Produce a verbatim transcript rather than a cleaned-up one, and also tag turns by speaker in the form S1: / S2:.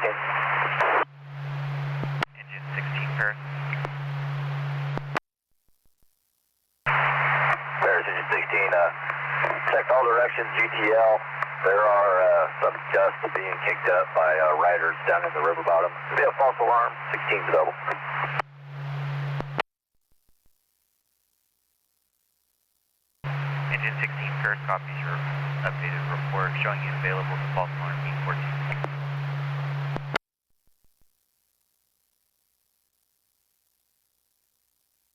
S1: sixteen.
S2: Engine sixteen, Paris.
S1: Paris, engine sixteen. Uh, check all directions, G T L. There are uh, some dust being kicked up by uh, riders down in the river bottom. Be a false alarm, sixteen's double.
S2: Engine sixteen, Paris copies your updated report showing you available to false alarm B fourteen.